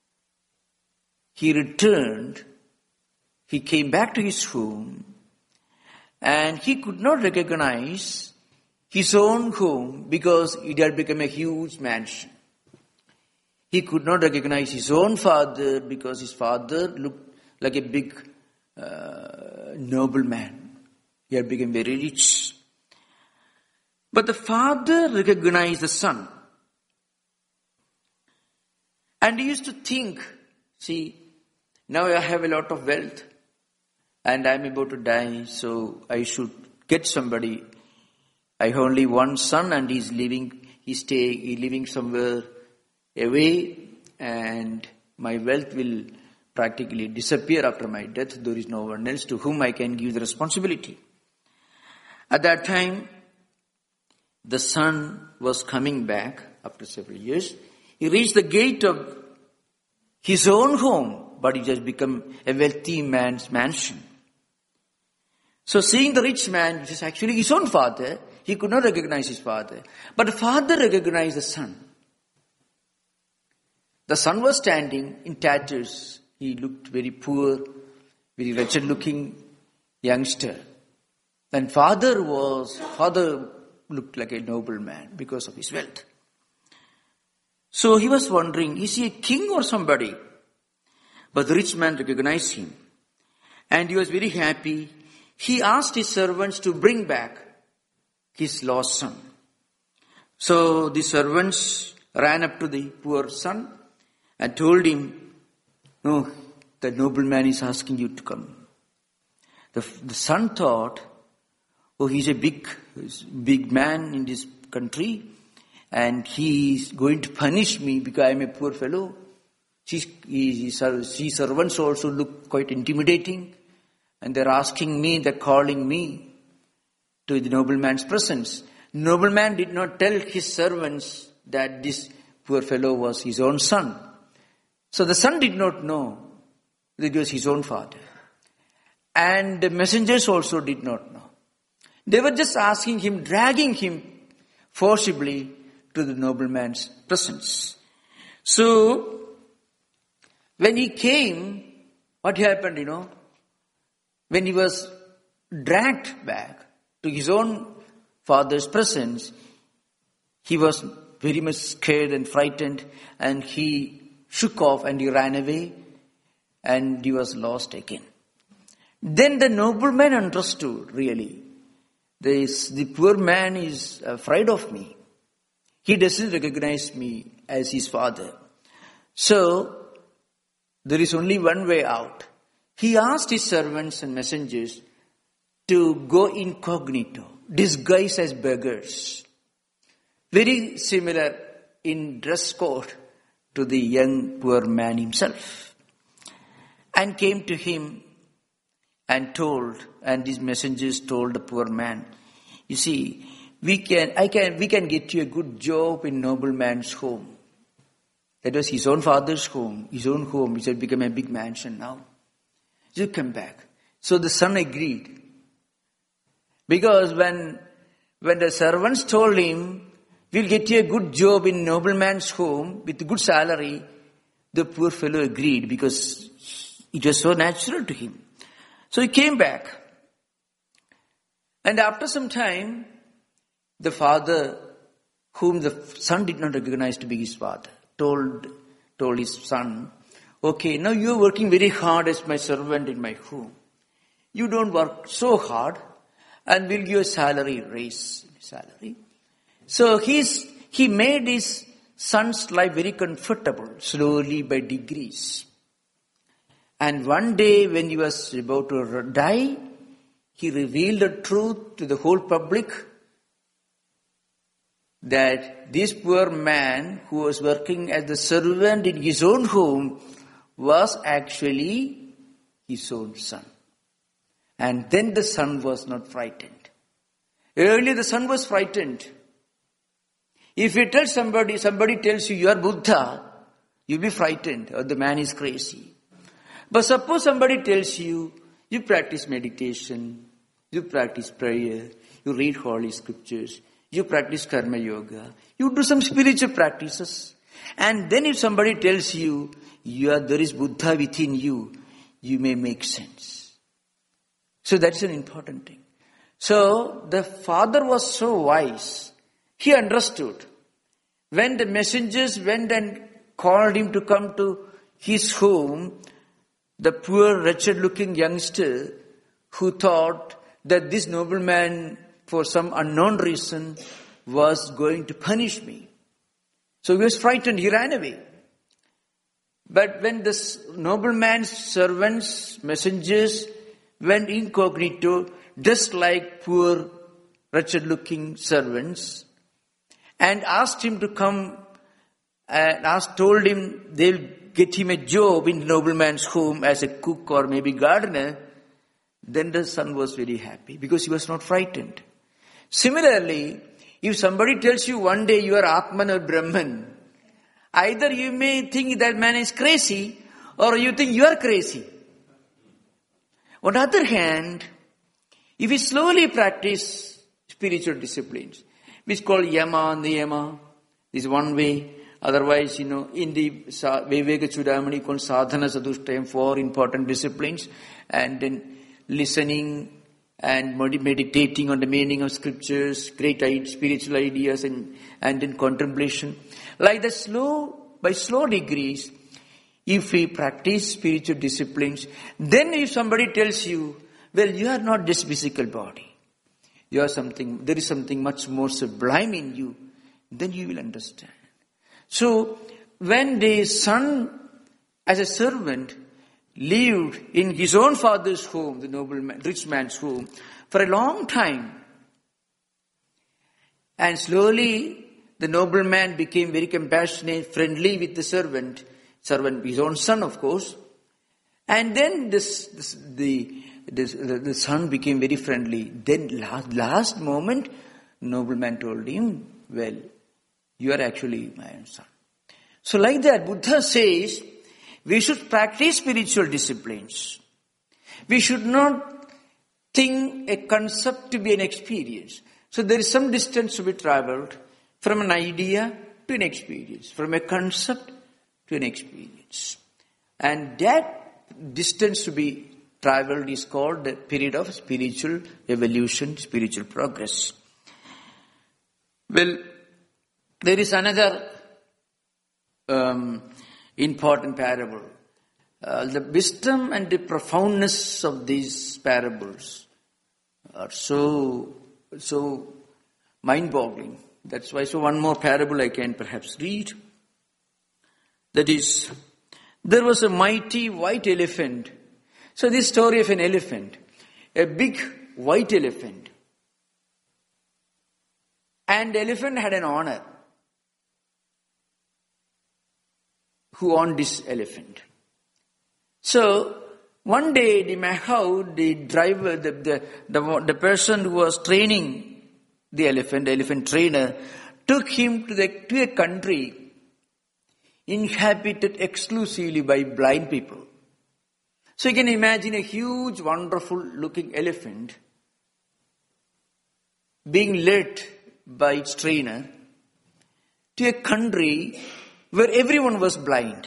A: he returned, he came back to his home, and he could not recognize his own home because it had become a huge mansion. He could not recognize his own father because his father looked like a big uh, nobleman. He had become very rich. But the father recognized the son. And he used to think, see, now I have a lot of wealth and I'm about to die, so I should get somebody. I have only one son and he's living, he's stay, he's living somewhere away, and my wealth will practically disappear after my death. There is no one else to whom I can give the responsibility. At that time, the son was coming back after several years. He reached the gate of his own home, but it has become a wealthy man's mansion. So seeing the rich man, which is actually his own father, he could not recognize his father. But the father recognized the son. The son was standing in tatters. He looked very poor, very wretched looking youngster. And father was, father looked like a nobleman because of his wealth. So he was wondering, is he a king or somebody? But the rich man recognized him. And he was very happy. He asked his servants to bring back his lost son. So the servants ran up to the poor son and told him, no, the nobleman is asking you to come. The, the son thought, oh, he's a big, big man in this country and he is going to punish me because I am a poor fellow. His, his, his servants also look quite intimidating and they're asking me, they're calling me to the nobleman's presence. Nobleman did not tell his servants that this poor fellow was his own son. So the son did not know that it was his own father. And the messengers also did not know. They were just asking him, dragging him forcibly to the nobleman's presence. So, when he came, what happened, you know? When he was dragged back to his own father's presence, he was very much scared and frightened, and he shook off and he ran away, and he was lost again. Then the nobleman understood, really, this, the poor man is afraid of me. He doesn't recognize me as his father. So, there is only one way out. He asked his servants and messengers to go incognito, disguised as beggars. Very similar in dress code to the young poor man himself. And came to him and told, and these messengers told the poor man, you see, we can, I can, we can get you a good job in nobleman's home. That was his own father's home, his own home, which had become a big mansion now. You come back. So the son agreed. Because when, when the servants told him, we'll get you a good job in nobleman's home with a good salary. The poor fellow agreed because it was so natural to him. So he came back. And after some time, the father, whom the son did not recognize to be his father, told, told his son, okay, now you are working very hard as my servant in my home. You don't work so hard and we'll give you a salary raise. Salary. So he's, he made his son's life very comfortable, slowly by degrees. And one day when he was about to die, he revealed the truth to the whole public that this poor man who was working as the servant in his own home was actually his own son. And then the son was not frightened. Earlier the son was frightened. If you tell somebody, somebody tells you you are Buddha, you'll be frightened or the man is crazy. But suppose somebody tells you, you practice meditation, you practice prayer, you read holy scriptures, you practice karma yoga, you do some spiritual practices. And then if somebody tells you, you are, there is Buddha within you, you may make sense. So that's an important thing. So the father was so wise. He understood. When the messengers went and called him to come to his home, the poor wretched looking youngster who thought that this nobleman for some unknown reason was going to punish me. So he was frightened, he ran away. But when this nobleman's servants, messengers went incognito, just like poor wretched looking servants, and asked him to come and asked, told him they'll get him a job in the nobleman's home as a cook or maybe gardener, then the son was very happy because he was not frightened. Similarly, if somebody tells you one day you are Atman or Brahman, either you may think that man is crazy or you think you are crazy. On the other hand, if we slowly practice spiritual disciplines, which is called Yama and Niyama, this is one way. Otherwise, you know, in the Viveka Chudamani called Sadhana Sadhushtayam, four important disciplines, and then listening and meditating on the meaning of scriptures, great spiritual ideas, and, and then contemplation. Like that, slow, by slow degrees, if we practice spiritual disciplines, then if somebody tells you, well, you are not this physical body, you are something, there is something much more sublime in you, then you will understand. So, when the son, as a servant, lived in his own father's home, the nobleman, rich man's home, for a long time, and slowly the nobleman became very compassionate, friendly with the servant, servant, his own son, of course, and then this, this the, this, the the son became very friendly. Then last, last moment, nobleman told him, well, you are actually my own son. So like that, Buddha says, we should practice spiritual disciplines. We should not think a concept to be an experience. So there is some distance to be traveled from an idea to an experience, from a concept to an experience. And that distance to be traveled is called the period of spiritual evolution, spiritual progress. Well, there is another um, important parable. Uh, the wisdom and the profoundness of these parables are so, so mind-boggling. That's why, so one more parable I can perhaps read. That is, there was a mighty white elephant. So this story of an elephant, a big white elephant. And the elephant had an owner who owned this elephant. So one day the Mahau, the driver, the, the, the, the person who was training the elephant, the elephant trainer, took him to, the, to a country inhabited exclusively by blind people. So you can imagine a huge, wonderful looking elephant being led by its trainer to a country where everyone was blind.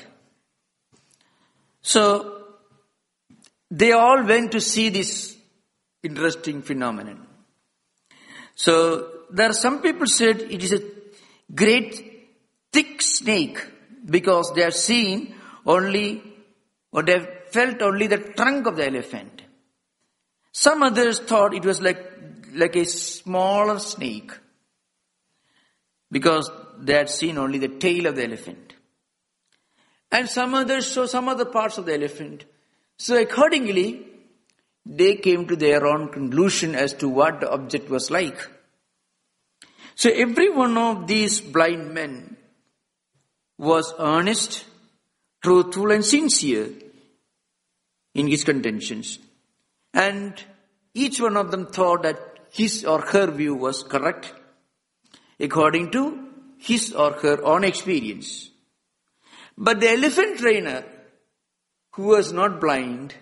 A: So they all went to see this interesting phenomenon. So there are some people said it is a great thick snake because they have seen only, or they have felt only the trunk of the elephant. Some others thought it was like, like a smaller snake because they had seen only the tail of the elephant. And some others saw some other parts of the elephant. So accordingly, they came to their own conclusion as to what the object was like. So every one of these blind men was earnest, truthful and sincere in his contentions. And each one of them thought that his or her view was correct according to his or her own experience. But the elephant trainer, who was not blind,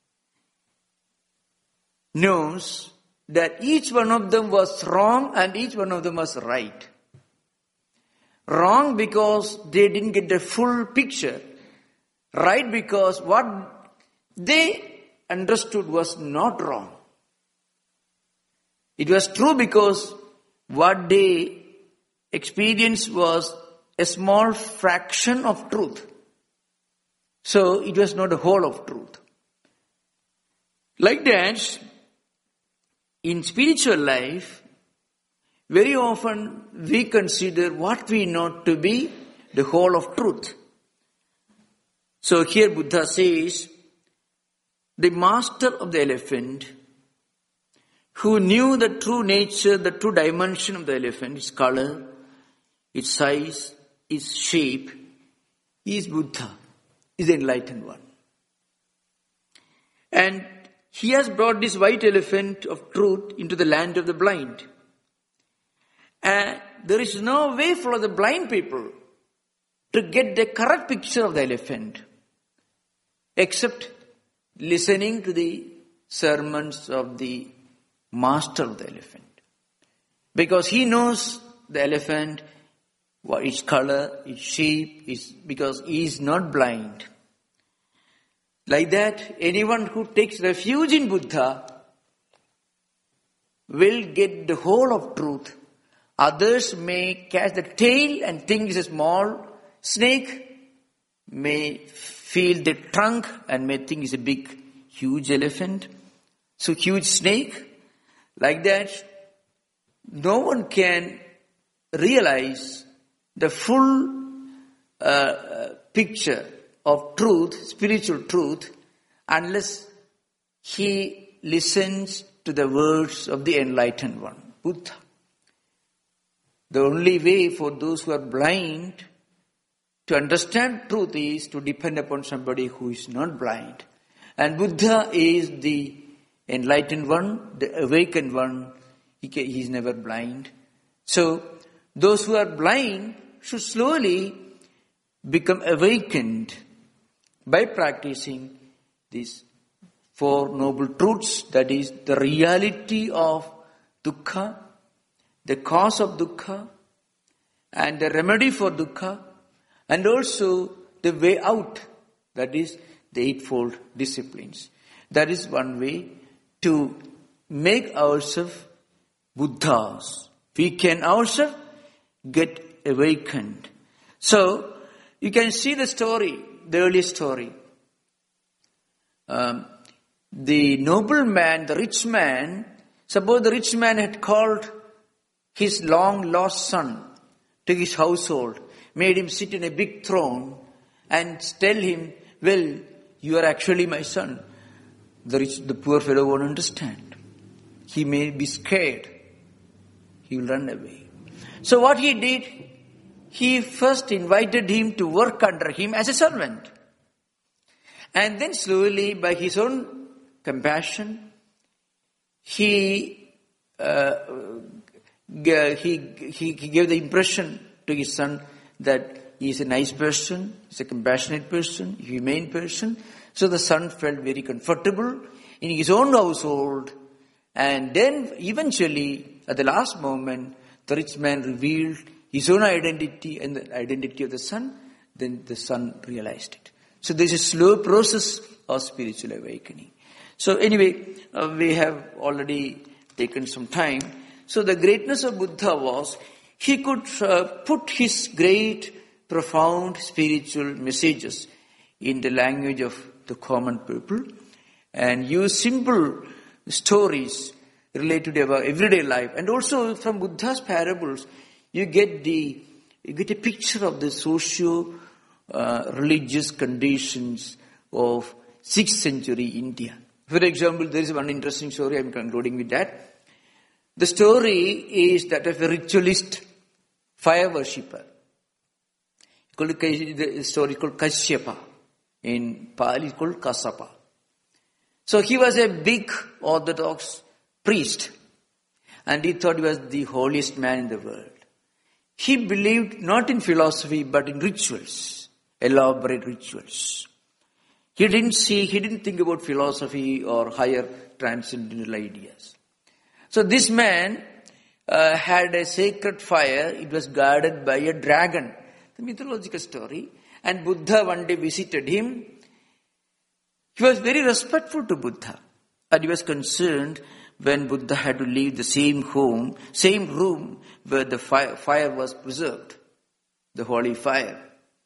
A: knows that each one of them was wrong and each one of them was right. Wrong because they didn't get the full picture. Right because what they understood was not wrong. It was true because what they experienced was a small fraction of truth. So it was not the whole of truth. Like that, in spiritual life, very often we consider what we know to be the whole of truth. So here Buddha says, the master of the elephant, who knew the true nature, the true dimension of the elephant, its color, its size, its shape, is Buddha, is the enlightened one. And he has brought this white elephant of truth into the land of the blind. And there is no way for the blind people to get the correct picture of the elephant except listening to the sermons of the master of the elephant. Because he knows the elephant, what its color, its shape, is because he is not blind. Like that, anyone who takes refuge in Buddha will get the whole of truth. Others may catch the tail and think it's a small snake, may feel the trunk and may think it's a big, huge elephant. So huge snake, like that, no one can realize the full uh, picture of truth, spiritual truth, unless he listens to the words of the enlightened one, Buddha. The only way for those who are blind to understand truth is to depend upon somebody who is not blind. And Buddha is the enlightened one, the awakened one. He, can, he is never blind. So those who are blind should slowly become awakened by practicing these four noble truths, that is the reality of dukkha, the cause of dukkha, and the remedy for dukkha, and also the way out, that is the eightfold disciplines. That is one way to make ourselves Buddhas. We can ourselves get awakened. So, you can see the story, the early story. Um, the noble man, the rich man, suppose the rich man had called his long lost son to his household, made him sit in a big throne and tell him, well, you are actually my son. The rich, the poor fellow won't understand. He may be scared. He will run away. So what he did, he first invited him to work under him as a servant. And then slowly, by his own compassion, he uh, he, he he gave the impression to his son that he is a nice person, he is a compassionate person, humane person. So the son felt very comfortable in his own household. And then eventually, at the last moment, the rich man revealed his own identity and the identity of the son, then the son realized it. So there's a slow process of spiritual awakening. So anyway, uh, we have already taken some time. So the greatness of Buddha was, he could uh, put his great, profound spiritual messages in the language of the common people and use simple stories related to our everyday life. And also from Buddha's parables, you get the you get a picture of the socio uh, religious conditions of sixth century India. For example, there is one interesting story. I am concluding with that. The story is that of a ritualist fire worshipper. The story is called Kashyapa. In Pali, it's called Kasapa. So he was a big Orthodox priest, and he thought he was the holiest man in the world. He believed not in philosophy but in rituals, elaborate rituals. He didn't see, he didn't think about philosophy or higher transcendental ideas. So this man uh, had a sacred fire. It was guarded by a dragon. The mythological story. And Buddha one day visited him. He was very respectful to Buddha. And he was concerned when Buddha had to leave the same home, same room where the fire, fire was preserved, the holy fire.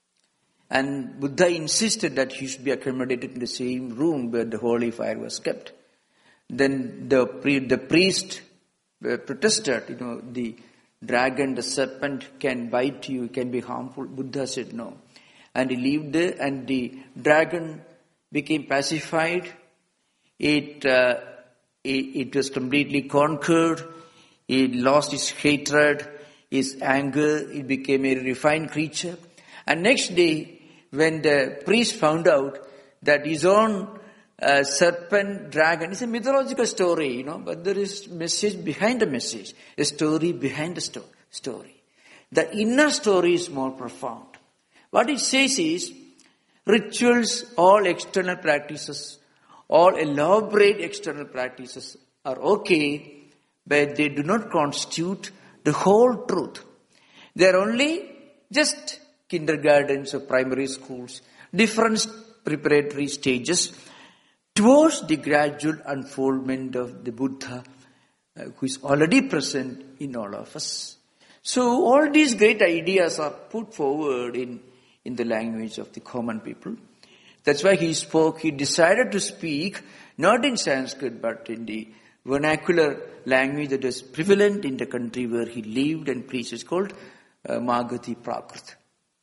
A: And Buddha insisted that he should be accommodated in the same room where the holy fire was kept. Then the, the priest protested, you know, the dragon, the serpent can bite you, can be harmful. Buddha said no. And he lived there, and the dragon became pacified. It, uh, it, it was completely conquered. It lost its hatred, its anger. It became a refined creature. And next day, when the priest found out that his own uh, serpent, dragon, it's a mythological story, you know, but there is message behind the message, a story behind the sto- story. The inner story is more profound. What it says is, rituals, all external practices, all elaborate external practices are okay, but they do not constitute the whole truth. They are only just kindergartens or primary schools, different preparatory stages towards the gradual unfoldment of the Buddha, uh, who is already present in all of us. So all these great ideas are put forward in in the language of the common people. That's why he spoke, he decided to speak not in Sanskrit but in the vernacular language that was prevalent in the country where he lived and preached. It's called uh, Magathi Prakrit.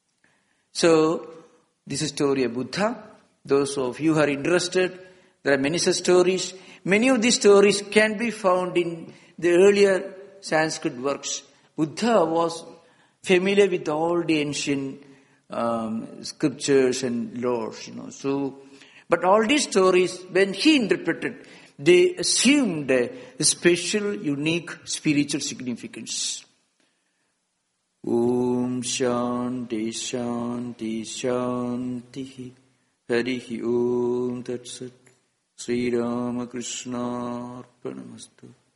A: So, this is the story of Buddha. Those of you who are interested, there are many such stories. Many of these stories can be found in the earlier Sanskrit works. Buddha was familiar with all the ancient Um, scriptures and laws, you know. So, but all these stories, when he interpreted, they assumed a special, unique spiritual significance. Om Shanti Shanti Shanti Harihi Om Tat Sat Sri Ramakrishna Arpanamastu.